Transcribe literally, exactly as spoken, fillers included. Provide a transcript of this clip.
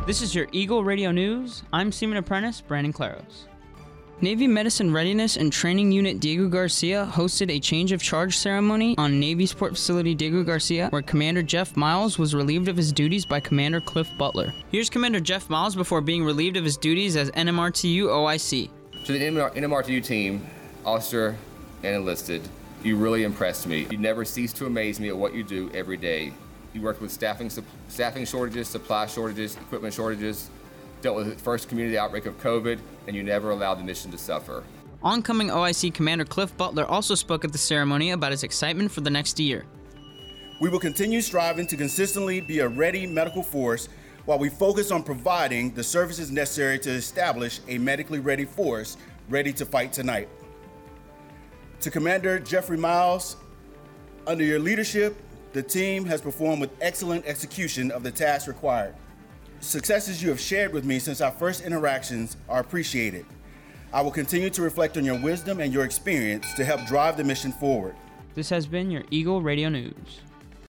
This is your Eagle Radio News. I'm Seaman Apprentice Brandon Claros. Navy Medicine Readiness and Training Unit Diego Garcia hosted a change of charge ceremony on Navy Support Facility Diego Garcia, where Commander Jeff Miles was relieved of his duties by Commander Cliff Butler. Here's Commander Jeff Miles before being relieved of his duties as N M R T U O I C. To the N M R T U team, officer and enlisted, you really impressed me. You never cease to amaze me at what you do every day. You worked with staffing, staffing shortages, supply shortages, equipment shortages, dealt with the first community outbreak of COVID, and you never allowed the mission to suffer. Oncoming O I C Commander Cliff Butler also spoke at the ceremony about his excitement for the next year. We will continue striving to consistently be a ready medical force while we focus on providing the services necessary to establish a medically ready force ready to fight tonight. To Commander Jeffrey Miles, under your leadership, the team has performed with excellent execution of the tasks required. Successes you have shared with me since our first interactions are appreciated. I will continue to reflect on your wisdom and your experience to help drive the mission forward. This has been your Eagle Radio News.